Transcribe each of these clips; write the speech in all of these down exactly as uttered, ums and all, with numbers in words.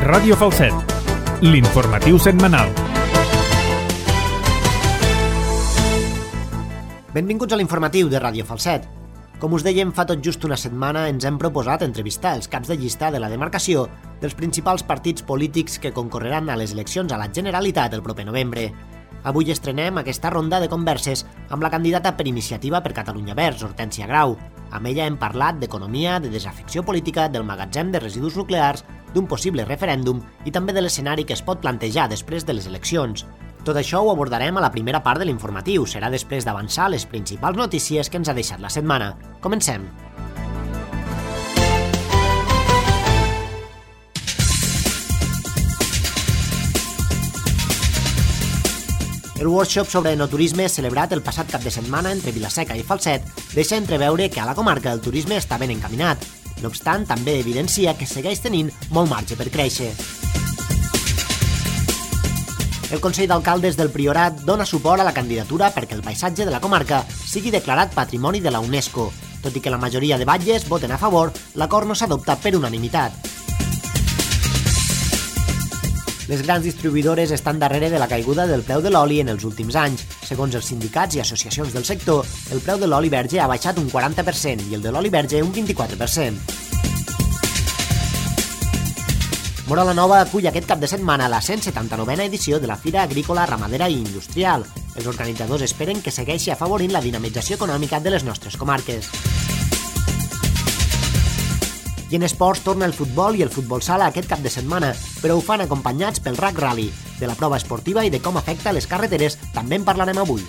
Ràdio Falset, l'informatiu setmanal. Benvinguts a l'informatiu de Ràdio Falset. Com us dèiem, fa tot just una setmana ens hem proposat entrevistar els caps de llista de la demarcació dels principals partits polítics que concorreran a les eleccions a la Generalitat el proper novembre. Avui estrenem aquesta ronda de converses amb la candidata per Iniciativa per Catalunya Verds, Hortènsia Grau. Amb ella hem parlat d'economia, de desafecció política, del magatzem de residus nuclears, d'un possible referèndum i també de l'escenari que es pot plantejar després de les eleccions. Tot això ho abordarem a la primera part de l'informatiu. Serà després d'avançar les principals notícies que ens ha deixat la setmana. Comencem! El workshop sobre enoturisme celebrat el passat cap de setmana entre Vila-seca i Falset deixa entreveure que a la comarca el turisme està ben encaminat. No obstant, també evidencia que segueix tenint molt marge per créixer. El Consell d'Alcaldes del Priorat dona suport a la candidatura perquè el paisatge de la comarca sigui declarat Patrimoni de la UNESCO. Tot i que la majoria de batlles voten a favor, l'acord no s'adopta per unanimitat. Les grans distribuïdores estan darrere de la caiguda del preu de l'oli en els últims anys. Segons els sindicats i associacions del sector, el preu de l'oli verge ha baixat un quaranta per cent i el de l'oli verge un vint-i-quatre per cent. Móra la Nova acull aquest cap de setmana la cent setanta-novena edició de la Fira Agrícola, Ramadera i Industrial. Els organitzadors esperen que segueixi afavorint la dinamització econòmica de les nostres comarques. I en esports torna el futbol i el futbol sala aquest cap de setmana, però ho fan acompanyats pel Rack Rally. De la prova esportiva i de com afecta les carreteres també en parlarem avui.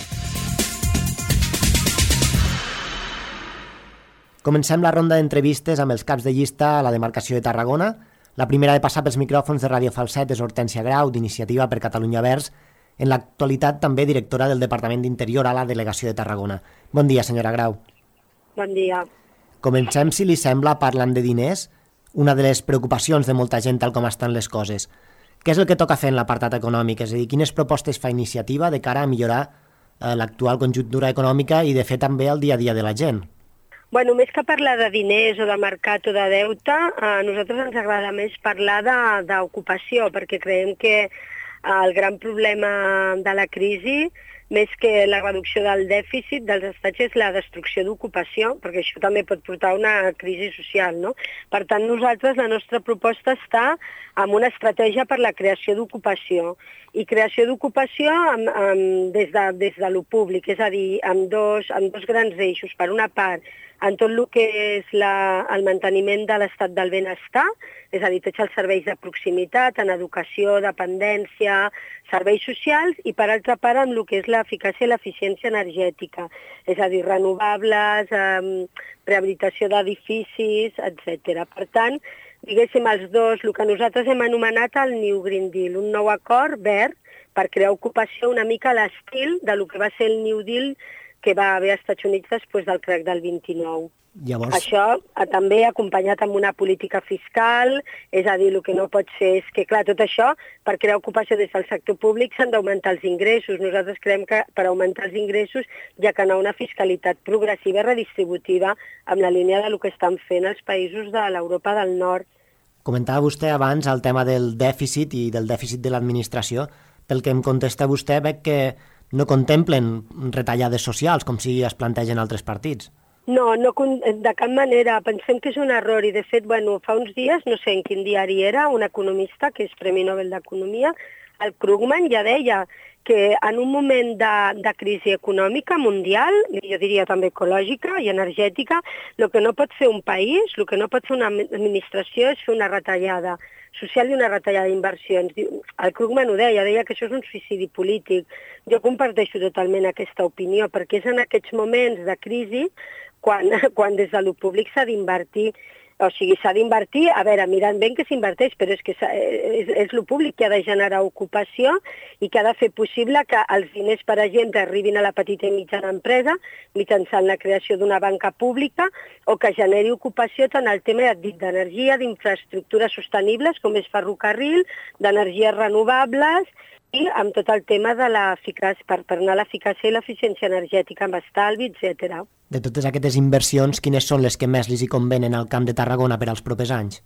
Comencem la ronda d'entrevistes amb els caps de llista a la demarcació de Tarragona. La primera de passar pels micròfons de Ràdio Falset és Hortènsia Grau, d'Iniciativa per Catalunya Verds, en l'actualitat també directora del Departament d'Interior a la Delegació de Tarragona. Bon dia, senyora Grau. Bon dia. Comencem, si li sembla, parlant de diners, una de les preocupacions de molta gent tal com estan les coses. Què és el que toca fer en l'apartat econòmic? És a dir, quines propostes fa Iniciativa de cara a millorar eh, l'actual conjuntura econòmica i de fer també el dia a dia de la gent? Bueno, més que parlar de diners o de mercat o de deute, a nosaltres ens agrada més parlar d'ocupació, perquè creiem que el gran problema de la crisi, més que la reducció del dèficit dels estats, és la destrucció d'ocupació, perquè això també pot portar a una crisi social, no? Per tant, nosaltres, la nostra proposta està amb una estratègia per la creació d'ocupació. I creació d'ocupació amb, amb, des de, des de lo públic, és a dir, amb dos, amb dos grans eixos. Per una part, en tot el que és la, el manteniment de l'estat del benestar, és a dir, tots els serveis de proximitat, en educació, dependència, serveis socials, i per altra part amb el que és l'eficàcia i l'eficiència energètica, és a dir, renovables, eh, rehabilitació d'edificis, etcètera. Per tant, diguéssim els dos, el que nosaltres hem anomenat el New Green Deal, un nou acord verd per crear ocupació una mica a l'estil de lo que va ser el New Deal que va haver als Estats Units després del crac del vint-i-nou. Llavors... Això eh, també acompanyat amb una política fiscal, és a dir, el que no pot ser és que, clar, tot això, per crear ocupació des del sector públic s'han d'augmentar els ingressos. Nosaltres creiem que per augmentar els ingressos hi ha que anar a una fiscalitat progressiva i redistributiva amb la línia del que estan fent els països de l'Europa del Nord. Comentava vostè abans el tema del dèficit i del dèficit de l'administració. Pel que em contesta vostè, veig que no contemplen retallades socials, com si es plantegen altres partits. No, no, de cap manera. Pensem que és un error i, de fet, bueno, fa uns dies, no sé en quin diari era, un economista, que és Premi Nobel d'Economia, el Krugman, ja deia que en un moment de, de crisi econòmica mundial, jo diria també ecològica i energètica, el que no pot fer un país, el que no pot fer una administració és fer una retallada social i una retallada d'inversions. El Krugman ho deia, deia que això és un suïcidi polític. Jo comparteixo totalment aquesta opinió, perquè és en aquests moments de crisi quan, quan des de lo públic s'ha d'invertir. O sigui, s'ha d'invertir, a veure, mirant ben que s'inverteix, però és que és, és el públic que ha de generar ocupació i que ha de fer possible que els diners, per exemple, arribin a la petita i mitjana empresa mitjançant la creació d'una banca pública o que generi ocupació tant el tema d'energia, d'infraestructures sostenibles, com és ferrocarril, d'energies renovables i amb tot el tema de l'eficàcia, per, per anar a l'eficàcia i l'eficiència energètica amb estalvi, etcètera. De totes aquestes inversions, quines són les que més li hi convenen al Camp de Tarragona per als propers anys?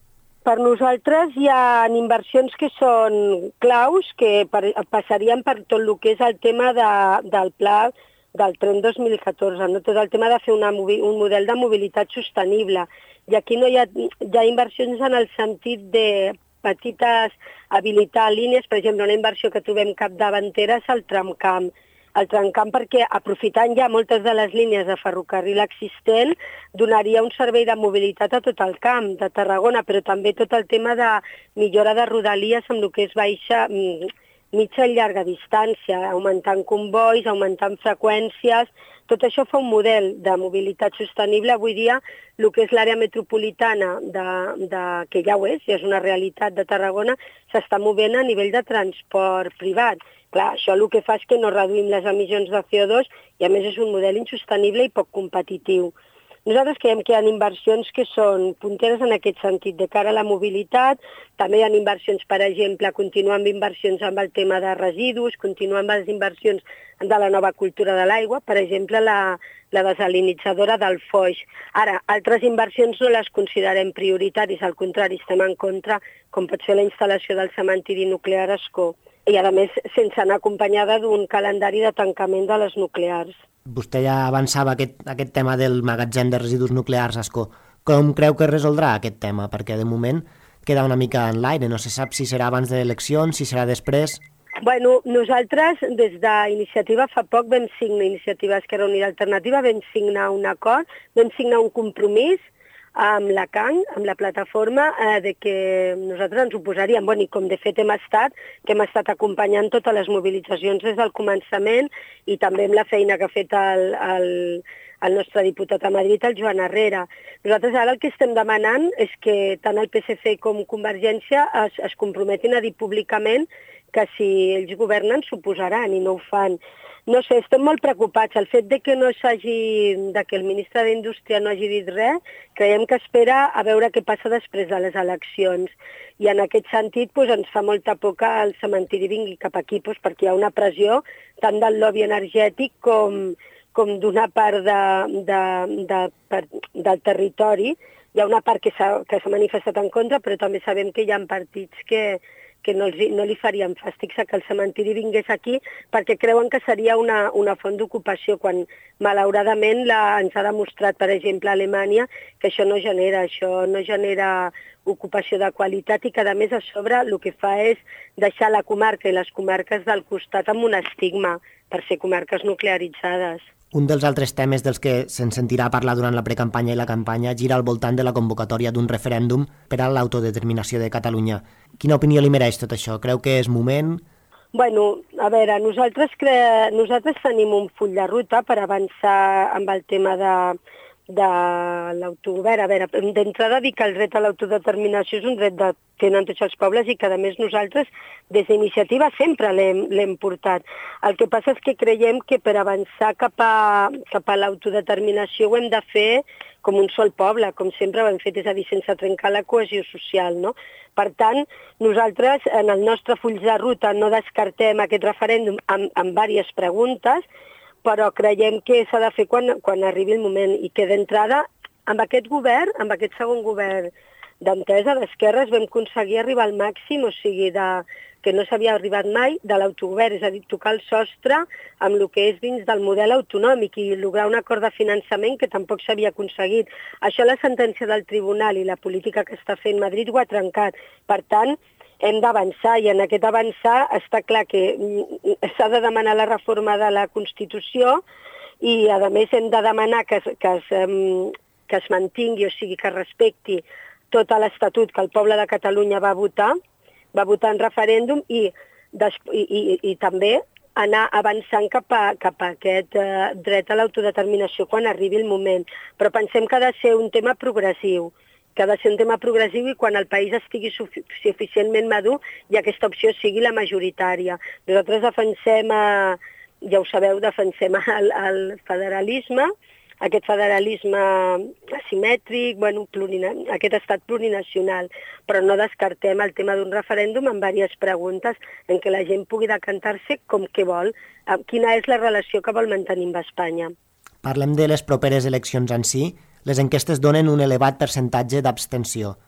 Per nosaltres hi ha inversions que són claus, que per, passarien per tot el que és el tema de, del pla del tren dos mil catorze, no? Tot el tema de fer una, un model de mobilitat sostenible. I aquí no hi ha, hi ha inversions en el sentit de petites habilitar línies, per exemple, una inversió que trobem capdavantera és el tramcamp. El tramcamp perquè, aprofitant ja moltes de les línies de ferrocarril existent, donaria un servei de mobilitat a tot el camp de Tarragona, però també tot el tema de millora de rodalies amb el que és baixa, mitja i llarga distància, augmentant convois, augmentant freqüències. Tot això fa un model de mobilitat sostenible. Avui dia, el que és l'àrea metropolitana, de, de, que ja ho és, ja és una realitat de Tarragona, s'està movent a nivell de transport privat. Clar, això el que fa és que no reduïm les emissions de C O dos i a més és un model insostenible i poc competitiu. Nosaltres creiem que hi ha inversions que són punteres en aquest sentit, de cara a la mobilitat. També hi ha inversions, per exemple, continuar amb inversions amb el tema de residus, continuar amb les inversions de la nova cultura de l'aigua, per exemple, la, la desalinitzadora del Foix. Ara, altres inversions no les considerem prioritaris, al contrari, estem en contra, com pot ser la instal·lació del cementiri nuclear Ascó, i a més sense anar acompanyada d'un calendari de tancament de les nuclears. Vostè ja avançava aquest, aquest tema del magatzem de residus nuclears Ascó. Com creu que es resoldrà aquest tema? Perquè de moment queda una mica en l'aire, no se sap si serà abans de eleccions, si serà després. Bueno, nosaltres des d'Iniciativa fa poc vam signar, Iniciativa Esquerra Unida Alternativa, vam signar un acord, vam signar un compromís amb la C A N, amb la plataforma, eh, de que nosaltres ens oposaríem, bueno, i com de fet hem estat, que hem estat acompanyant totes les mobilitzacions des del començament i també amb la feina que ha fet el, el, el nostre diputat a Madrid, el Joan Herrera. Nosaltres ara el que estem demanant és que tant el P S C com Convergència es, es comprometin a dir públicament que si ells governen s'oposaran i no ho fan. No sé, estem molt preocupats. El fet de que no s'hagi, de que el ministre d'Indústria no hagi dit res, creiem que espera a veure què passa després de les eleccions. I en aquest sentit doncs, ens fa molta por que el cementiri vingui cap aquí, doncs, perquè hi ha una pressió tant del lobby energètic com, com d'una part de, de, de, per, del territori. Hi ha una part que s'ha que s'ha manifestat en contra, però també sabem que hi ha partits que que no, els, no li farien fàstic que el cementiri vingués aquí perquè creuen que seria una, una font d'ocupació, quan malauradament la, ens ha demostrat, per exemple, a Alemanya, que això no genera, això no genera ocupació de qualitat i que, a més, a sobre el que fa és deixar la comarca i les comarques del costat amb un estigma per ser comarques nuclearitzades. Un dels altres temes dels que se'n sentirà parlar durant la precampanya i la campanya gira al voltant de la convocatòria d'un referèndum per a l'autodeterminació de Catalunya. Quina opinió li mereix tot això? Creu que és moment? Bueno, a veure, nosaltres, cre... nosaltres tenim un full de ruta per avançar amb el tema de, de l'autogovern. A veure, d'entrada dir que el dret a l'autodeterminació és un dret que tenen tots els pobles i que, a més, nosaltres, des d'Iniciativa, sempre l'hem portat. El que passa és que creiem que per avançar cap a, cap a l'autodeterminació ho hem de fer com un sol poble, com sempre ho hem fet, és a dir, sense trencar la cohesió social, no? Per tant, nosaltres, en el nostre full de ruta, no descartem aquest referèndum amb, amb diverses preguntes, però creiem que s'ha de fer quan, quan arribi el moment i que d'entrada, amb aquest govern, amb aquest segon govern d'entesa d'esquerres, vam aconseguir arribar al màxim, o sigui, de, que no s'havia arribat mai, de l'autogovern, és a dir, tocar el sostre amb el que és dins del model autonòmic i lograr un acord de finançament que tampoc s'havia aconseguit. Això la sentència del tribunal i la política que està fent Madrid ho ha trencat. Per tant, hem d'avançar i en aquest avançar està clar que s'ha de demanar la reforma de la Constitució i, a més, hem de demanar que, que, es, que es mantingui, o sigui, que es respecti tot l'Estatut que el poble de Catalunya va votar, va votar en referèndum i, i, i, i també anar avançant cap a, cap a aquest eh, dret a l'autodeterminació quan arribi el moment. Però pensem que ha de ser un tema progressiu, que ha de ser un tema progressiu i quan el país estigui suficientment madur i aquesta opció sigui la majoritària. Nosaltres defensem, eh, ja ho sabeu, defensem el, el federalisme, aquest federalisme asimètric, bueno, plurina, aquest estat plurinacional, però no descartem el tema d'un referèndum amb diverses preguntes en què la gent pugui decantar-se com que vol, quina és la relació que vol mantenir amb Espanya. Parlem de les properes eleccions en si. Les enquestes donen un elevat percentatge d'abstenció.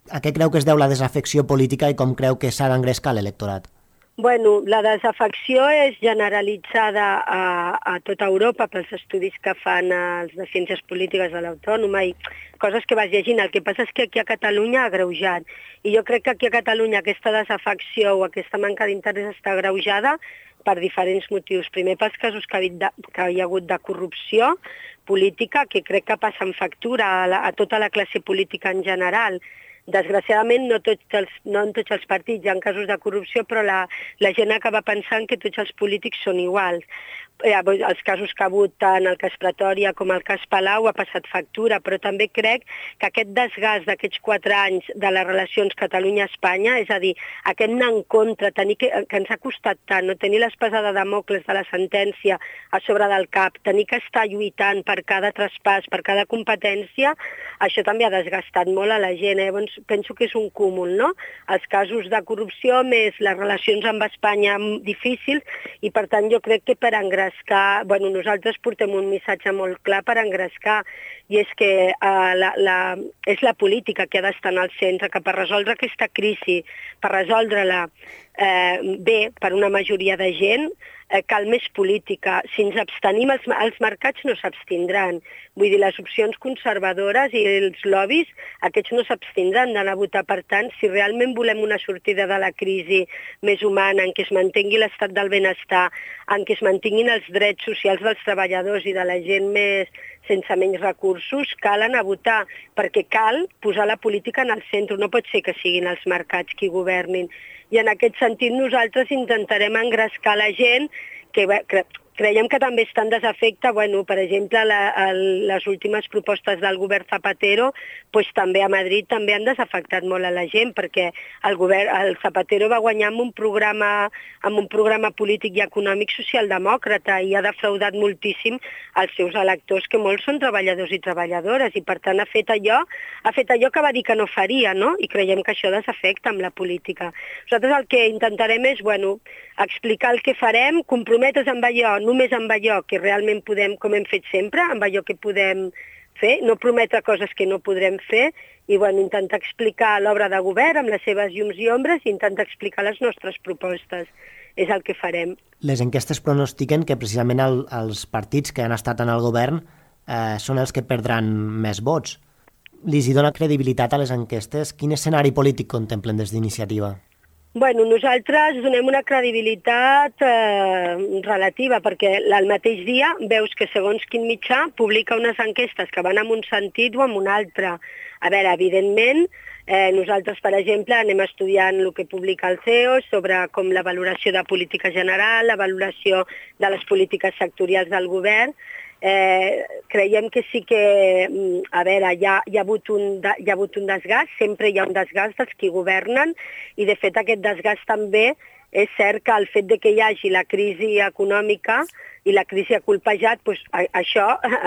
A què creu que es deu la desafecció política i com creu que s'ha d'engrescar l'electorat? Bueno, la desafecció és generalitzada a, a tota Europa pels estudis que fan els de ciències polítiques de l'Autònoma i coses que vas llegint. El que passa és que aquí a Catalunya ha agreujat. I jo crec que aquí a Catalunya aquesta desafecció o aquesta manca d'interès està agreujada per diferents motius. Primer, pels casos que, de, que hi ha hagut de corrupció política, que crec que passen factura a, la, a tota la classe política en general. Desgraciadament, no, tots els, no en tots els partits hi ha casos de corrupció, però la, la gent acaba pensant que tots els polítics són iguals. Eh, els casos que ha hagut tant el cas Pretòria com el cas Palau ha passat factura, però també crec que aquest desgast d'aquests quatre anys de les relacions Catalunya-Espanya, és a dir, aquest anar en contra, tenir que, que ens ha costat tant, no tenir l'espasa de Damocles de la sentència a sobre del cap, tenir que estar lluitant per cada traspàs, per cada competència, això també ha desgastat molt a la gent. Eh? Doncs penso que és un cúmul, no? Els casos de corrupció més les relacions amb Espanya difícils i, per tant, jo crec que per engrescar Bueno, nosaltres portem un missatge molt clar per engrescar i és que uh, la, la, és la política que ha d'estar en el centre, que per resoldre aquesta crisi, per resoldre-la eh, bé per una majoria de gent, eh, cal més política. Si ens abstenim, els, els mercats no s'abstindran. Vull dir, les opcions conservadores i els lobbies, aquests no s'abstindran d'anar a votar. Per tant, si realment volem una sortida de la crisi més humana, en què es mantengui l'estat del benestar, en què es mantinguin els drets socials dels treballadors i de la gent més sense menys recursos, cal anar a votar, perquè cal posar la política en el centre. No pot ser que siguin els mercats qui governin. I en aquest sentit nosaltres intentarem engrescar la gent que, que creiem que també està en desafecte. Bueno, per exemple, la, el, les últimes propostes del govern Zapatero pues, també a Madrid també han desafectat molt a la gent, perquè el, govern, el Zapatero va guanyar amb un programa, amb un programa polític i econòmic socialdemòcrata i ha defraudat moltíssim els seus electors, que molts són treballadors i treballadores, i per tant ha fet allò, ha fet allò que va dir que no faria, no? I creiem que això desafecta amb la política. Nosaltres el que intentarem és, bueno, explicar el que farem, comprometre's amb allò, només amb allò que realment podem, com hem fet sempre, amb allò que podem fer, no prometre coses que no podrem fer, i bueno, intentar explicar l'obra de govern amb les seves llums i ombres i intentar explicar les nostres propostes. És el que farem. Les enquestes pronostiquen que precisament el, els partits que han estat en el govern eh, són els que perdran més vots. Li dona credibilitat a les enquestes? Quin escenari polític contemplen des d'Iniciativa? Bueno, nosaltres donem una credibilitat eh, relativa, perquè al mateix dia veus que segons quin mitjà publica unes enquestes que van en un sentit o en un altre. A veure, evidentment, eh, nosaltres, per exemple, anem estudiant el que publica el C E O sobre com la valoració de política general, la valoració de les polítiques sectorials del govern. Eh, creiem que sí que, a veure, hi ha, hi, ha hagut un, hi ha hagut un desgast, sempre hi ha un desgast dels qui governen, i de fet aquest desgast també és cert que el fet de que hi hagi la crisi econòmica i la crisi ha colpejat, doncs, a, això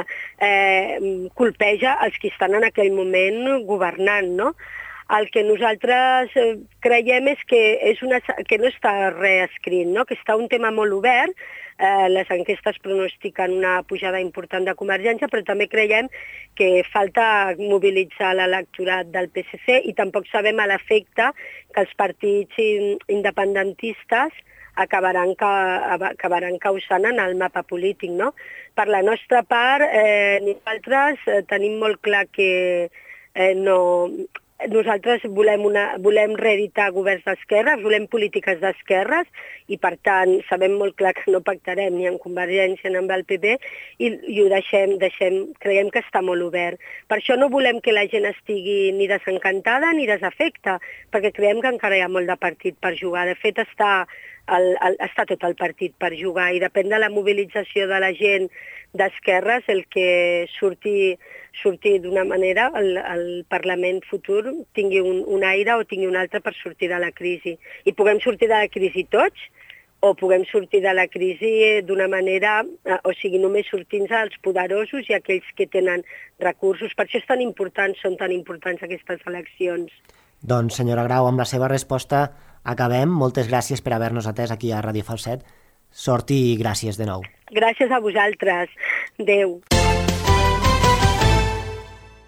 eh, colpeja els que estan en aquell moment governant, no? El que nosaltres creiem és que, és una, que no està reescrit, no? Que està un tema molt obert. Eh, les enquestes pronostiquen una pujada important de Convergència, però també creiem que falta mobilitzar l'electorat del P S C i tampoc sabem a l'efecte que els partits independentistes acabaran, ca, acabaran causant en el mapa polític, no? Per la nostra part, eh, nosaltres eh, tenim molt clar que eh, no... Nosaltres volem, una, volem reeditar governs d'esquerres, volem polítiques d'esquerres i, per tant, sabem molt clar que no pactarem ni amb Convergència ni amb el P P i, i ho deixem, deixem, creiem que està molt obert. Per això no volem que la gent estigui ni desencantada ni desafecta, perquè creiem que encara hi ha molt de partit per jugar. De fet, està, el, el, està tot el partit per jugar i depèn de la mobilització de la gent d'esquerres el que surti, surti d'una manera el, el Parlament futur tingui un, un aire o tingui un altre per sortir de la crisi. I puguem sortir de la crisi tots o puguem sortir de la crisi d'una manera, o sigui, només sortint als poderosos i aquells que tenen recursos. Per això és tan important, són tan importants aquestes eleccions. Doncs, senyora Grau, amb la seva resposta acabem. Moltes gràcies per haver-nos atès aquí a Ràdio Falset. Sort i gràcies de nou. Gràcies a vosaltres. Adéu.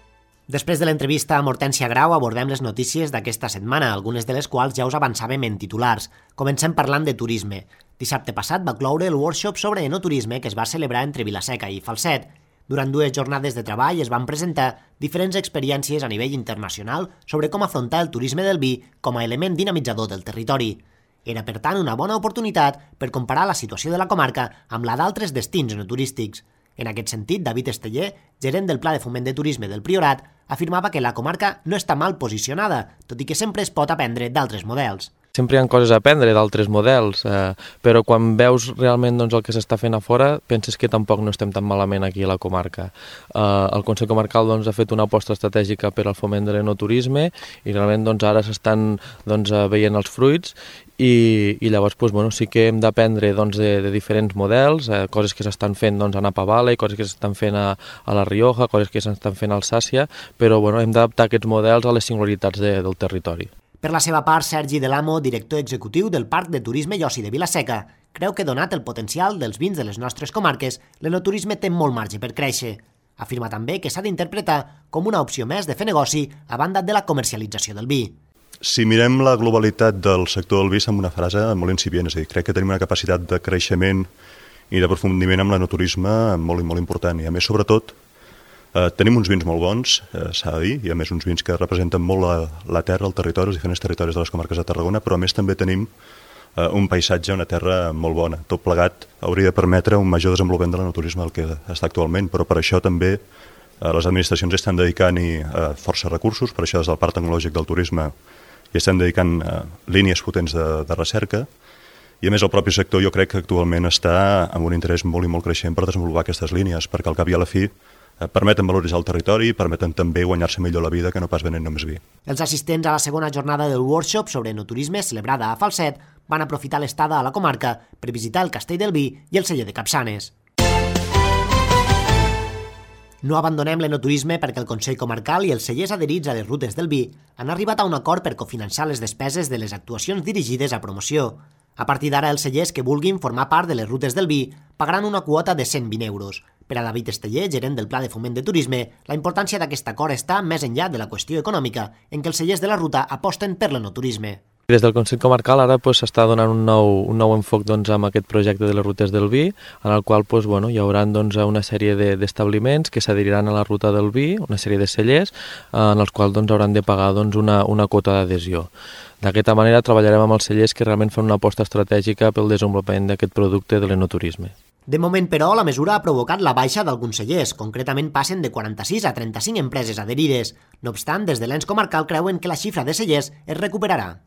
Després de l'entrevista amb Hortènsia Grau abordem les notícies d'aquesta setmana, algunes de les quals ja us avançàvem en titulars. Comencem parlant de turisme. Dissabte passat va cloure el workshop sobre enoturisme que es va celebrar entre Vila-seca i Falset. Durant dues jornades de treball es van presentar diferents experiències a nivell internacional sobre com afrontar el turisme del vi com a element dinamitzador del territori. Era, per tant, una bona oportunitat per comparar la situació de la comarca amb la d'altres destins enoturístics. En aquest sentit, David Esteller, gerent del Pla de Foment de Turisme del Priorat, afirmava que la comarca no està mal posicionada, tot i que sempre es pot aprendre d'altres models. Sempre hi ha coses a aprendre d'altres models, eh, però quan veus realment doncs, el que s'està fent a fora, penses que tampoc no estem tan malament aquí a la comarca. Eh, el Consell Comarcal doncs, ha fet una aposta estratègica per al foment de l'enoturisme i realment doncs, ara s'estan doncs, veient els fruits i, i llavors doncs, bueno, sí que hem d'aprendre doncs, de, de diferents models, eh, coses que s'estan fent doncs, a Napa Valley, coses que s'estan fent a, a la Rioja, coses que s'estan fent a Alsàcia, però bueno, hem d'adaptar aquests models a les singularitats de, del territori. Per la seva part, Sergi Delamo, director executiu del Parc de Turisme i Oci de Vila-seca, creu que donat el potencial dels vins de les nostres comarques, l'enoturisme té molt marge per créixer. Afirma també que s'ha d'interpretar com una opció més de fer negoci a banda de la comercialització del vi. Si mirem la globalitat del sector del vi amb una frase molt incipient, és a dir, crec que tenim una capacitat de creixement i d'aprofundiment amb l'enoturisme molt, molt important i a més, sobretot, Eh, tenim uns vins molt bons, eh, s'ha de dir, i a més uns vins que representen molt la, la terra, el territori, els diferents territoris de les comarques de Tarragona, però a més també tenim eh, un paisatge, una terra molt bona. Tot plegat hauria de permetre un major desenvolupament de l'enoturisme del que està actualment, però per això també eh, les administracions estan dedicant-hi eh, força recursos, per això des del Parc Tecnològic del Turisme hi estem dedicant eh, línies potents de, de recerca, i a més el propi sector jo crec que actualment està amb un interès molt i molt creixent per desenvolupar aquestes línies, perquè al cap i a la fi permeten valoritzar el territori i permeten també guanyar-se millor la vida que no pas venent només vi. Els assistents a la segona jornada del workshop sobre enoturisme celebrada a Falset van aprofitar l'estada a la comarca per visitar el Castell del Vi i el celler de Capçanes. No abandonem l'enoturisme perquè el Consell Comarcal i els cellers adherits a les rutes del vi han arribat a un acord per cofinançar les despeses de les actuacions dirigides a promoció. A partir d'ara, els cellers que vulguin formar part de les rutes del vi pagaran una quota de cent vint euros. Per a David Esteller, gerent del Pla de Foment de Turisme, la importància d'aquest acord està més enllà de la qüestió econòmica, en què els cellers de la ruta aposten per l'enoturisme. Des del Consell Comarcal ara s'està doncs, donant un nou, un nou enfoc doncs, amb aquest projecte de les rutes del vi, en el qual doncs, bueno, hi haurà doncs, una sèrie d'establiments que s'adheriran a la ruta del vi, una sèrie de cellers, en els quals doncs, hauran de pagar doncs, una, una quota d'adhesió. D'aquesta manera treballarem amb els cellers que realment fan una aposta estratègica pel desenvolupament d'aquest producte de l'enoturisme. De moment, però, la mesura ha provocat la baixa d'alguns cellers, concretament passen de quaranta-sis a trenta-cinc empreses adherides. No obstant, des de l'ens comarcal creuen que la xifra de cellers es recuperarà.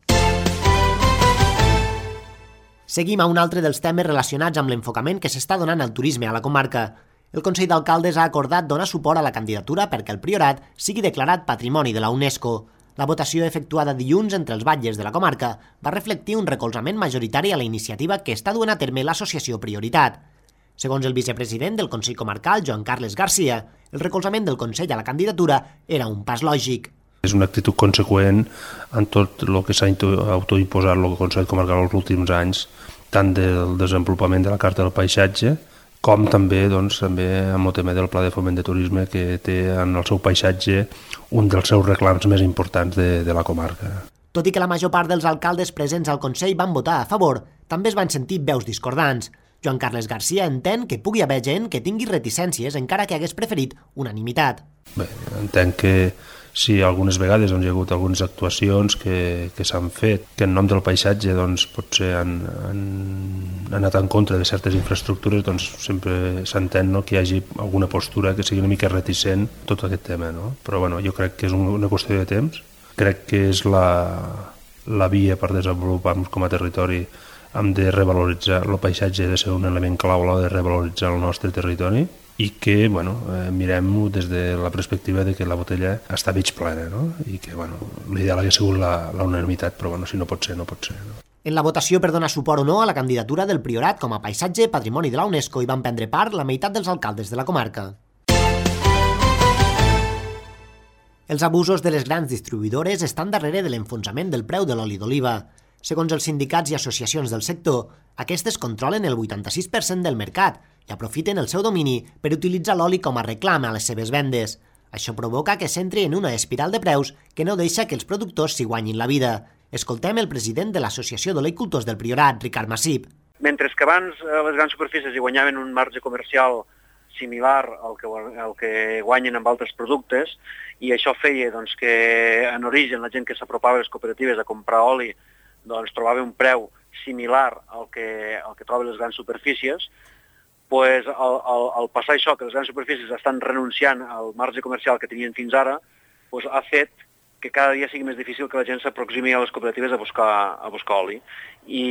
Seguim a un altre dels temes relacionats amb l'enfocament que s'està donant al turisme a la comarca. El Consell d'Alcaldes ha acordat donar suport a la candidatura perquè el Priorat sigui declarat Patrimoni de la UNESCO. La votació efectuada dilluns entre els batlles de la comarca va reflectir un recolzament majoritari a la iniciativa que està duent a terme l'associació Prioritat. Segons el vicepresident del Consell Comarcal, Joan Carles Garcia, el recolzament del Consell a la candidatura era un pas lògic. És una actitud conseqüent en tot el que s'ha autoimposat el Consell Comarcal els últims anys, tant del desenvolupament de la Carta del Paisatge, com també, doncs, també amb el tema del Pla de Foment de Turisme, que té en el seu paisatge un dels seus reclams més importants de, de la comarca. Tot i que la major part dels alcaldes presents al Consell van votar a favor, també es van sentir veus discordants. Joan Carles Garcia entén que pugui haver gent que tingui reticències encara que hagués preferit unanimitat. Bé, entenc que si algunes vegades han hi ha hagut algunes actuacions que, que s'han fet, que en nom del paisatge doncs, potser han, han, han anat en contra de certes infraestructures, doncs sempre s'entén, no?, que hi hagi alguna postura que sigui una mica reticent tot aquest tema. No? Però bueno, jo crec que és una qüestió de temps. Crec que és la, la via per desenvolupar-nos com a territori. Hem de revaloritzar el paisatge, ha de ser un element clau a l'hora de revaloritzar el nostre territori i que bueno, eh, mirem-ho des de la perspectiva de que la botella està mig plena, no? I que bueno, l'ideal hauria sigut la, la unanimitat, però bueno, si no pot ser, no pot ser. No? En la votació per donar suport o no a la candidatura del Priorat com a paisatge Patrimoni de la UNESCO hi van prendre part la meitat dels alcaldes de la comarca. Els abusos de les grans distribuïdores estan darrere de l'enfonsament del preu de l'oli d'oliva. Segons els sindicats i associacions del sector, aquestes controlen el vuitanta-sis per cent del mercat i aprofiten el seu domini per utilitzar l'oli com a reclam a les seves vendes. Això provoca que s'entri en una espiral de preus que no deixa que els productors s'hi guanyin la vida. Escoltem el president de l'Associació d'Oleicultors del Priorat, Ricard Massip. Mentre que abans les grans superfícies hi guanyaven un marge comercial similar al que, al que guanyen amb altres productes, i això feia doncs, que en origen la gent que s'apropava a les cooperatives a comprar oli doncs, trobava un preu similar al que, al que troben les grans superfícies, pues, al, al, al passar això, que les grans superfícies estan renunciant al marge comercial que tenien fins ara, pues, ha fet que cada dia sigui més difícil que la gent s'aproximi a les cooperatives a buscar, a buscar oli. I,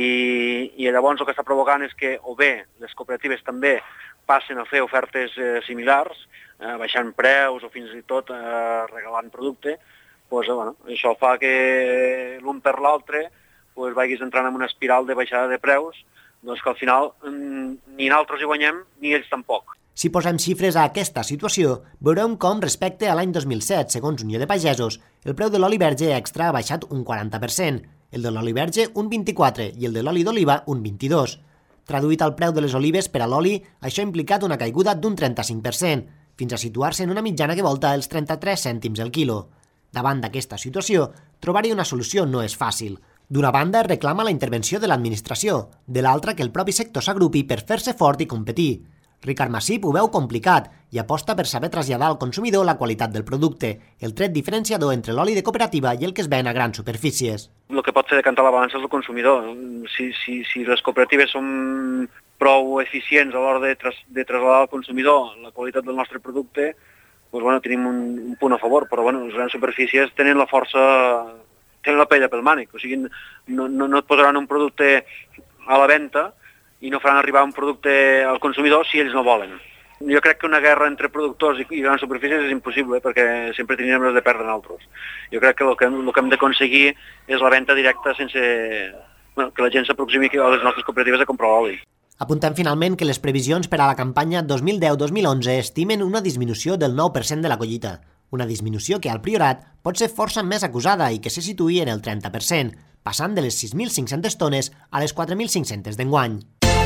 I llavors el que està provocant és que o bé les cooperatives també passen a fer ofertes eh, similars, eh, baixant preus o fins i tot eh, regalant producte, pues, eh, bueno, això fa que l'un per l'altre pues, vagis entrant en una espiral de baixada de preus, doncs que al final mm, ni nosaltres hi guanyem ni ells tampoc. Si posem xifres a aquesta situació, veurem com respecte a l'any dos mil set, segons Unió de Pagesos, el preu de l'oli verge extra ha baixat un quaranta per cent, el de l'oli verge un vint-i-quatre per cent i el de l'oli d'oliva un vint-i-dos per cent. Traduït al preu de les olives per a l'oli, això ha implicat una caiguda d'un trenta-cinc per cent, fins a situar-se en una mitjana que volta els trenta-tres cèntims el quilo. Davant d'aquesta situació, trobar-hi una solució no és fàcil. D'una banda, reclama la intervenció de l'administració, de l'altra que el propi sector s'agrupi per fer-se fort i competir. Ricard Massip ho veu complicat i aposta per saber traslladar al consumidor la qualitat del producte, el tret diferenciador entre l'oli de cooperativa i el que es ven a grans superfícies. El que pot fer decantar la balança és el consumidor. Si, si, si les cooperatives són prou eficients a l'hora de, tras, de traslladar al consumidor la qualitat del nostre producte, doncs, bueno, tenim un, un punt a favor, però bueno, les grans superfícies tenen la força, tenen la pella pel mànic, o sigui, no, no, no et posaran un producte a la venda i no faran arribar un producte al consumidor si ells no volen. Jo crec que una guerra entre productors i grans superfícies és impossible perquè sempre tindrem les de perdre nosaltres. Jo crec que el que, el que hem d'aconseguir és la venda directa sense bueno, que la gent s'aproximi a les nostres cooperatives a comprar l'oli. Apuntem finalment que les previsions per a la campanya dos mil deu dos mil onze estimen una disminució del nou per cent de la collita, una disminució que al Priorat pot ser força més acusada i que se situï en el trenta per cent, passant de les sis mil cinc-centes tones a les quatre mil cinc-centes d'enguany.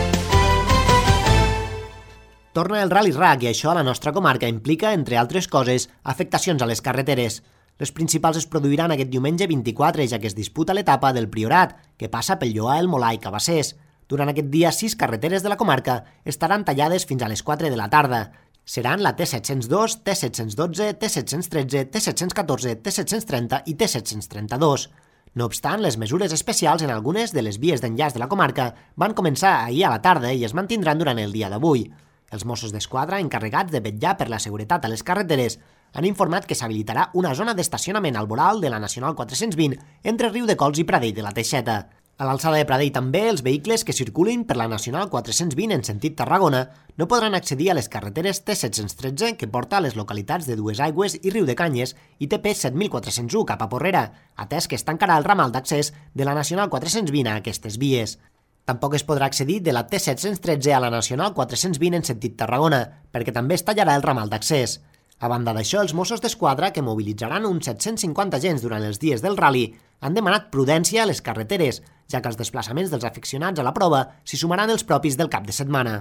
Torna el Rally Rack i això a la nostra comarca implica, entre altres coses, afectacions a les carreteres. Les principals es produiran aquest diumenge vint-i-quatre, ja que es disputa l'etapa del Priorat, que passa pel Lloar, el Molar i Cabassers. Durant aquest dia, sis carreteres de la comarca estaran tallades fins a les quatre de la tarda. Seran la T set-cents dos, T set-cents dotze, T set-cents tretze, T set-cents catorze, T set-cents trenta i T set-cents trenta-dos. No obstant, les mesures especials en algunes de les vies d'enllaç de la comarca van començar ahir a la tarda i es mantindran durant el dia d'avui. Els Mossos d'Esquadra, encarregats de vetllar per la seguretat a les carreteres, han informat que s'habilitarà una zona d'estacionament al voral de la Nacional quatre-cents vint entre Riudecols i Pradell de la Teixeta. A l'alçada de Pradell també, els vehicles que circulin per la Nacional quatre-cents vint en sentit Tarragona no podran accedir a les carreteres T set-cents tretze, que porta a les localitats de Duesaigües i Riudecanyes, i T P set mil quatre-cents u cap a Porrera, atès que es tancarà el ramal d'accés de la Nacional quatre-cents vint a aquestes vies. Tampoc es podrà accedir de la T set-cents tretze a la Nacional quatre-cents vint en sentit Tarragona, perquè també es tallarà el ramal d'accés. A banda d'això, els Mossos d'Esquadra, que mobilitzaran uns set-cents cinquanta agents durant els dies del rally, han demanat prudència a les carreteres, ja que els desplaçaments dels aficionats a la prova s'hi sumaran els propis del cap de setmana.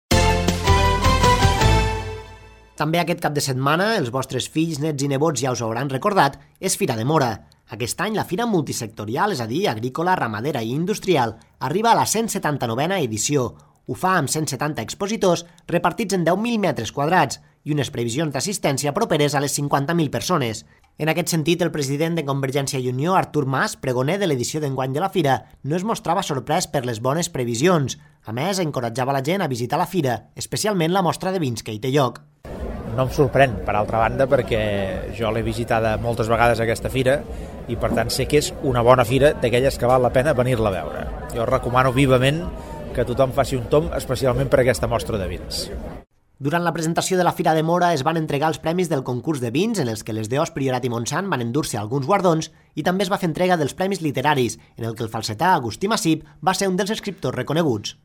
També aquest cap de setmana, els vostres fills, nets i nebots ja us ho hauran recordat, és Fira de Móra. Aquest any la fira multisectorial, és a dir, agrícola, ramadera i industrial, arriba a la cent setanta-novena edició. Ho fa amb cent setanta expositors repartits en deu mil metres quadrats i unes previsions d'assistència properes a les cinquanta mil persones. En aquest sentit, el president de Convergència i Unió, Artur Mas, pregoner de l'edició d'enguany de la fira, no es mostrava sorprès per les bones previsions. A més, encoratjava la gent a visitar la fira, especialment la mostra de vins que hi té lloc. No em sorprèn, per altra banda, perquè jo l'he visitada moltes vegades aquesta fira i per tant sé que és una bona fira d'aquelles que val la pena venir-la a veure. Jo recomano vivament que tothom faci un tomb, especialment per aquesta mostra de vins. Durant la presentació de la Fira de Móra es van entregar els premis del concurs de vins en els que les D Os Priorat i Montsant van endur-se alguns guardons i també es va fer entrega dels premis literaris en el que el falsetà Agustí Massip va ser un dels escriptors reconeguts.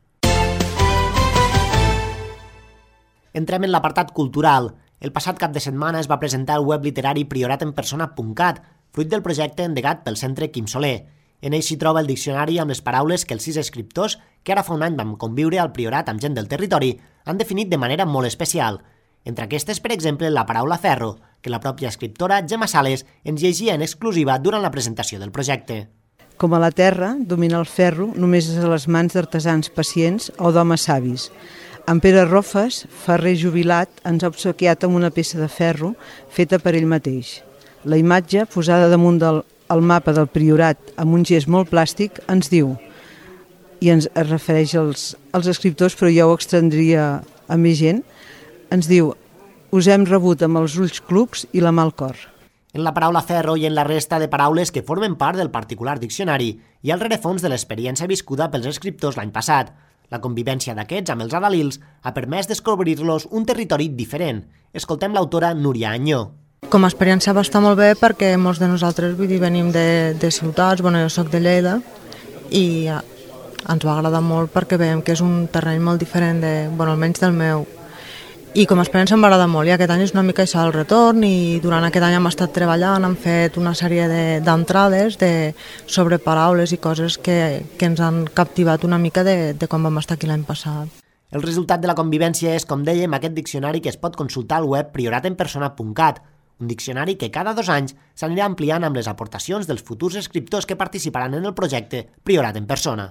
Entrem en l'apartat cultural. El passat cap de setmana es va presentar el web literari priorat en persona punt cat, fruit del projecte endegat pel centre Quim Soler. En ell s'hi troba el diccionari amb les paraules que els sis escriptors, que ara fa un any vam conviure al Priorat amb gent del territori, han definit de manera molt especial. Entre aquestes, per exemple, la paraula ferro, que la pròpia escriptora Gemma Sales ens llegia en exclusiva durant la presentació del projecte. Com a la terra, domina el ferro només a les mans d'artesans pacients o d'homes savis. En Pere Rofes, ferrer jubilat, ens ha obsequiat amb una peça de ferro feta per ell mateix. La imatge, posada damunt del el mapa del Priorat amb un gest molt plàstic, ens diu, i ens es refereix als, als escriptors, però jo ho extendria a més gent, ens diu, us hem rebut amb els ulls clucs i la mà al cor. En la paraula ferro i en la resta de paraules que formen part del particular diccionari hi ha el rerefons de l'experiència viscuda pels escriptors l'any passat. La convivència d'aquests amb els adalils ha permès descobrir-los un territori diferent. Escoltem l'autora Núria Anyó. Com a experiència va estar molt bé perquè molts de nosaltres vull dir, venim de, de ciutats, bueno, jo soc de Lleida i ja, ens va agradar molt perquè veiem que és un terreny molt diferent, de, bueno, almenys del meu. I com a experiència em va agradar molt i aquest any és una mica això el retorn i durant aquest any hem estat treballant, hem fet una sèrie d'entrades de, de, sobre paraules i coses que, que ens han captivat una mica de, de quan vam estar aquí l'any passat. El resultat de la convivència és, com dèiem, aquest diccionari que es pot consultar al web prioratenpersona punt cat, un diccionari que cada dos anys s'anirà ampliant amb les aportacions dels futurs escriptors que participaran en el projecte Priorat en Persona.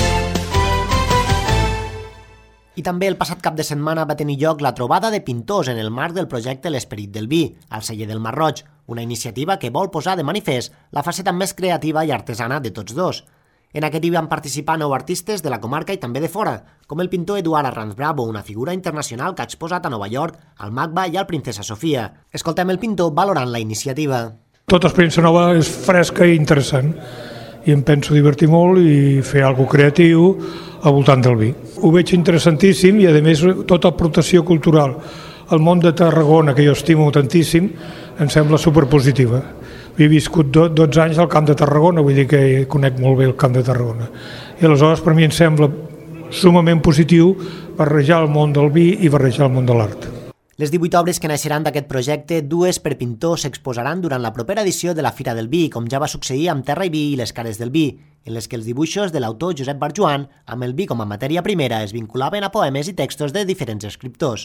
I també el passat cap de setmana va tenir lloc la trobada de pintors en el marc del projecte L'Esperit del Vi, al celler del Mar Roig, una iniciativa que vol posar de manifest la faceta més creativa i artesana de tots dos. En aquest hi van participar nou artistes de la comarca i també de fora, com el pintor Eduard Arranz Bravo, una figura internacional que ha exposat a Nova York, al MACBA i al Princesa Sofia. Escoltem el pintor valorant la iniciativa. Tota experiència nova és fresca i interessant i em penso divertir molt i fer alguna cosa creatiu al voltant del vi. Ho veig interessantíssim i, a més, tota aportació cultural al món de Tarragona, que jo estimo tantíssim, em sembla superpositiva. He viscut dotze anys al Camp de Tarragona, vull dir que conec molt bé el Camp de Tarragona. I aleshores per mi em sembla sumament positiu barrejar el món del vi i barrejar el món de l'art. Les divuit obres que naixeran d'aquest projecte, dues per pintors, s'exposaran durant la propera edició de la Fira del Vi, com ja va succeir amb Terra i Vi i les cares del vi, en les que els dibuixos de l'autor Josep Barjuan, amb el vi com a matèria primera, es vinculaven a poemes i textos de diferents escriptors.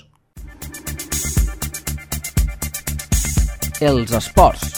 Els esports.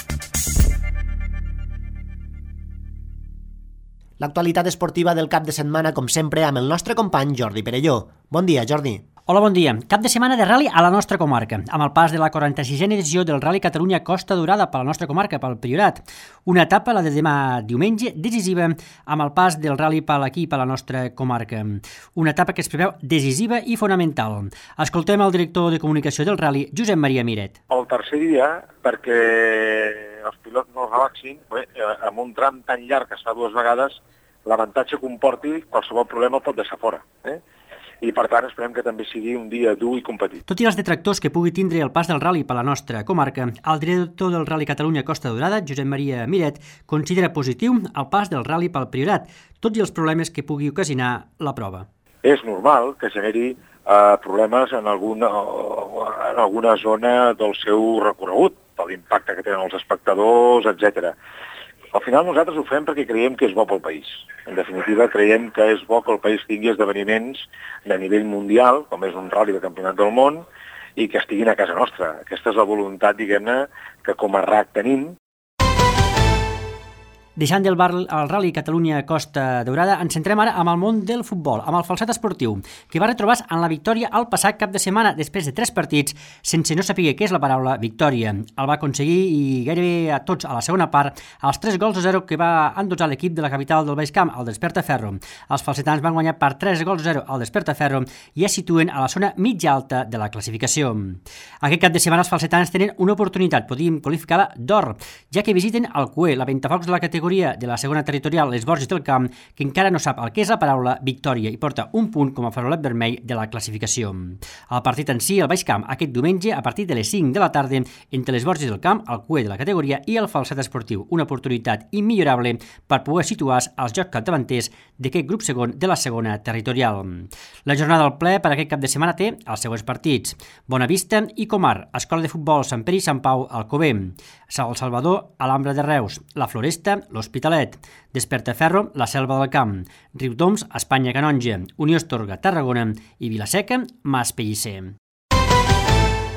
L'actualitat esportiva del cap de setmana, com sempre, amb el nostre company Jordi Perelló. Bon dia, Jordi. Hola, bon dia. Cap de setmana de ral·li a la nostra comarca, amb el pas de la quaranta-sisena edició del Ral·li Catalunya Costa Daurada per la nostra comarca, pel Priorat. Una etapa, la de demà diumenge, decisiva, amb el pas del ral·li per aquí, per la nostra comarca. Una etapa que es preveu decisiva i fonamental. Escoltem el director de comunicació del ral·li, Josep Maria Miret. El tercer dia, perquè els pilots no es relaxin, bé, amb un tram tan llarg que es fa dues vegades, l'avantatge que comporti qualsevol problema el pot deixar fora. Eh? I, per tant, esperem que també sigui un dia dur i competit. Tot i els detractors que pugui tindre el pas del ral·li per la nostra comarca, el director del Ral·li Catalunya Costa Daurada, Josep Maria Miret, considera positiu el pas del ral·li pel Priorat, tot i els problemes que pugui ocasionar la prova. És normal que generi eh, problemes en alguna, en alguna zona del seu recorregut, per l'impacte que tenen els espectadors, etcètera. Al final nosaltres ho fem perquè creiem que és bo pel país. En definitiva, creiem que és bo que el país tingui esdeveniments de nivell mundial, com és un ral·li de campionat del món, i que estiguin a casa nostra. Aquesta és la voluntat, diguem-ne, que com a R A C tenim. Deixant del bar al Ral·li Catalunya Costa Daurada, ens centrem ara amb el món del futbol, amb el falset esportiu, que va retrobar-se en la victòria el passat cap de setmana després de tres partits, sense no saber què és la paraula victòria. El va aconseguir i gairebé a tots a la segona part els tres gols a zero que va endosar l'equip de la capital del Baix Camp, el Despertaferro. Els falsetans van guanyar per tres gols a zero al Despertaferro i es situen a la zona mitja alta de la classificació. Aquest cap de setmana els falsetans tenen una oportunitat, podríem qualificar-la d'or, ja que visiten el Cué, la ventafocs de la categoria de la segona territorial, les Borges del Camp, que encara no sap el que és la paraula victòria i porta un punt com a farolet vermell de la classificació. El partit en si, el Baix Camp, aquest diumenge a partir de les cinc de la tarda, entre les Borges del Camp, el Cué de la categoria i el falset esportiu, una oportunitat immillorable per poder situar-se als jocs capdavanters d'aquest grup segon de la segona territorial. La jornada del ple per aquest cap de setmana té els següents partits: Bonavista i Comar, Escola de Futbol Sant Pere i Sant Pau, Alcover, El Salvador, Alhambra de Reus, La Floresta, l'Hospitalet, Despertaferro, la Selva del Camp, Riudoms, Espanya Canonja, Unió Astorga, Tarragona i Vilaseca, Mas Pellicer.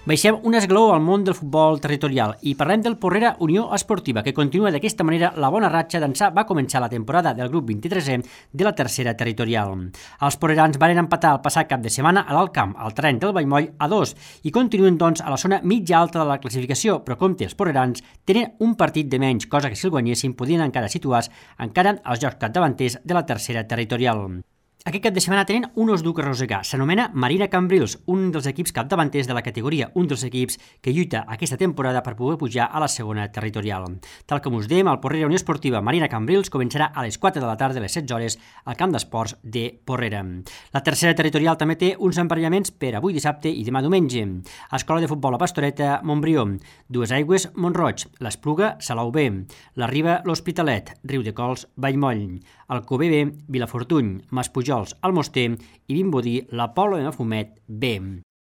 Baixem un esglaó al món del futbol territorial i parlem del Porrera Unió Esportiva, que continua d'aquesta manera la bona ratxa d'ençà va començar la temporada del grup vint-i-tresè de la tercera territorial. Els porrerans varen empatar el passat cap de setmana a l'Alt Camp, al terreny del Vallmoll, a dos, i continuen, doncs, a la zona mitja alta de la classificació, però compte, els porrerans tenen un partit de menys, cosa que si el guanyessin podien encara situar-se encara als llocs capdavanters de la tercera territorial. Aquest cap de setmana tenen un osdur que rosegar. S'anomena Marina Cambrils, un dels equips capdavanters de la categoria, un dels equips que lluita aquesta temporada per poder pujar a la segona territorial. Tal com us dèiem, el Porrera Unió Esportiva Marina Cambrils començarà a les quatre de la tarda, a les setze hores, al camp d'esports de Porrera. La tercera territorial també té uns emparellaments per avui dissabte i demà diumenge. Escola de Futbol La Pastoreta, Montbrió, Dues Aigües, Montroig, l'Espluga, Salou B, la Riba, l'Hospitalet, Riu de Cols, Vallmoll, Alcover B, Vilafortuny, Maspujols, Almoster i Vimbodí, la Pobla de Mafumet B.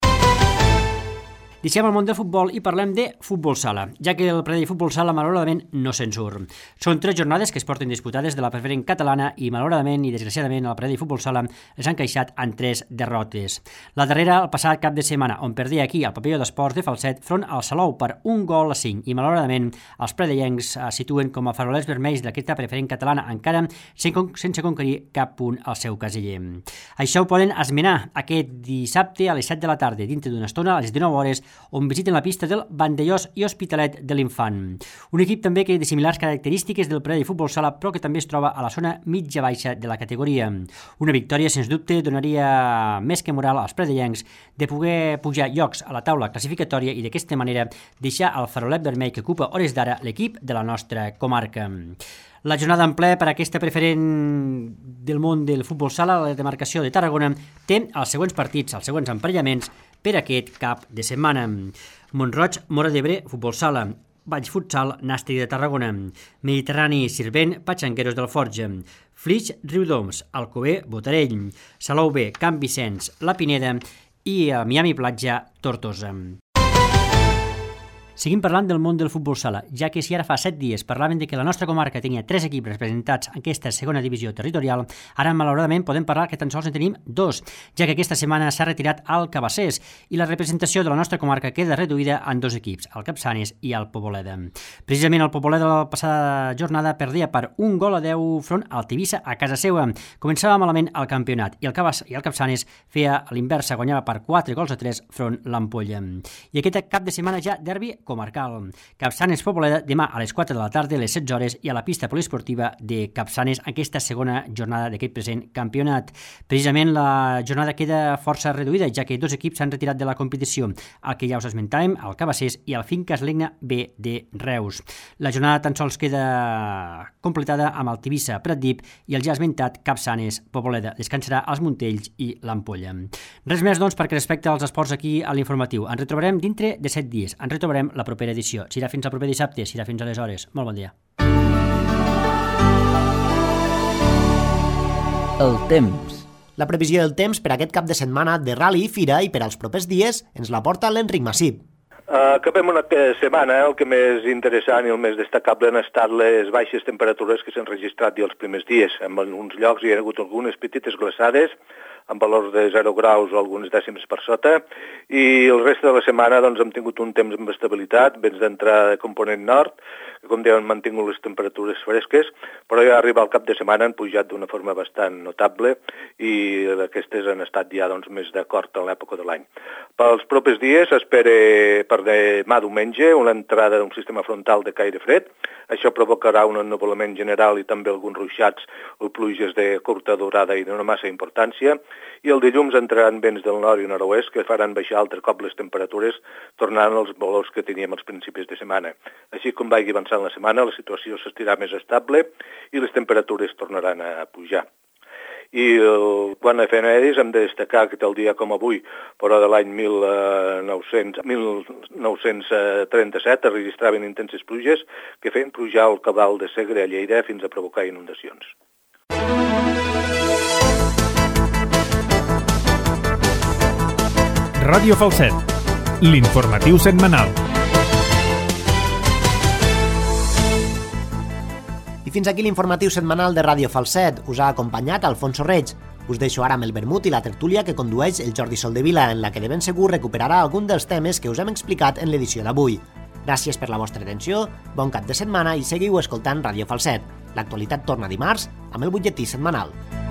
Deixem el món del futbol i parlem de futbol sala, ja que el Pradell Futbol Sala malauradament no se'n surt. Són tres jornades que es porten disputades de la preferent catalana i malauradament i desgraciadament el Pradell Futbol Sala les han queixat en tres derrotes. La darrera el passat cap de setmana, on perdia aquí al pavelló d'esports de Falset front al Salou per un gol a cinc i malauradament els pradellencs es situen com a farolers vermells d'aquesta preferent catalana encara sense conquerir cap punt al seu casiller. Això ho poden esmenar aquest dissabte a les set de la tarda, dintre d'una estona a les dinou hores, on visiten la pista del Vandellós i Hospitalet de l'Infant. Un equip també que de similars característiques del Pradell Futbol Sala, però que també es troba a la zona mitja-baixa de la categoria. Una victòria, sens dubte, donaria més que moral als pradellencs de poder pujar llocs a la taula classificatòria i d'aquesta manera deixar el farolet vermell que ocupa hores d'ara l'equip de la nostra comarca. La jornada en ple per a aquesta preferent del món del futbol sala, la demarcació de Tarragona, té els següents partits, els següents emparellaments per aquest cap de setmana. Montroig, Móra d'Ebre, futbol sala. Valls Futsal, Nàstic de Tarragona. Mediterrani, Sirvent, Patxangueros del Forja. Flix, Riudoms, Alcover, Botarell. Salou B, Camp Vicenç, La Pineda i a Miami Platja, Tortosa. Seguim parlant del món del futbol sala, ja que si ara fa set dies parlaven de que la nostra comarca tenia tres equips representats en aquesta segona divisió territorial, ara malauradament podem parlar que tan sols en tenim dos, ja que aquesta setmana s'ha retirat al Cabassers i la representació de la nostra comarca queda reduïda en dos equips, el Capçanes i el Poboleda. Precisament el Poboleda la passada jornada perdia per un gol a deu front al Tivissa a casa seva. Començava malament el campionat i el, Cabas, i el Capçanes feia l'inversa, guanyava per quatre gols a tres front l'Ampolla. I aquest cap de setmana ja derbi comarcal. Capçanes Poboleda demà a les quatre de la tarda, a les setze hores i a la pista poliesportiva de Capçanes aquesta segona jornada d'aquest present campionat. Precisament la jornada queda força reduïda, ja que dos equips s'han retirat de la competició, el que ja us esmentàvem, el Cabassers i el Fincas Legna B de Reus. La jornada tan sols queda completada amb el Tivissa Pratdip i el ja esmentat Capçanes Poboleda. Descansarà els Montells i l'Ampolla. Res més, doncs, perquè respecte als esports aquí a l'informatiu. Ens retrobarem dintre de set dies. Ens retrobarem la propera edició. Serà fins al proper dissabte, serà fins aleshores. Molt bon dia. El temps. La previsió del temps per aquest cap de setmana de ral·li i fira i per als propers dies ens la porta l'Enric Massip. Uh, acabem una setmana, el que més interessant i el més destacable han estat les baixes temperatures que s'han registrat els primers dies. En uns llocs hi ha hagut algunes petites glaçades, amb valors de zero graus o algunes dècimes per sota, i el reste de la setmana doncs, hem tingut un temps amb estabilitat, vents d'entrada de component nord, que com dèiem han mantingut les temperatures fresques, però ja arriba al cap de setmana han pujat d'una forma bastant notable i aquestes han estat ja doncs, més d'acord a l'època de l'any. Pels propers dies s'espera per demà diumenge una entrada d'un sistema frontal de caire fred, això provocarà un ennuvolament general i també alguns ruixats o pluges de curta durada i d'una massa importància, i el dilluns entraran vents del nord i nord-oest que faran baixar altre cop les temperatures, tornant als valors que teníem als principis de setmana. Així com vagi avançant la setmana, la situació s'estirà més estable i les temperatures tornaran a pujar. I el, quan a efemèrides hem de destacar que tal dia com avui, però de l'any mil nou-cents trenta-set, es registraven intenses pluges que feien pujar el cabal de Segre a Lleida fins a provocar inundacions. Ràdio Falset, l'informatiu setmanal. I fins aquí l'informatiu setmanal de Ràdio Falset. Us ha acompanyat Alfonso Reig. Us deixo ara amb el vermut i la tertúlia que condueix el Jordi Soldevila, en la que de ben segur recuperarà algun dels temes que us hem explicat en l'edició d'avui. Gràcies per la vostra atenció, bon cap de setmana i seguiu escoltant Ràdio Falset. L'actualitat torna dimarts amb el butlletí setmanal.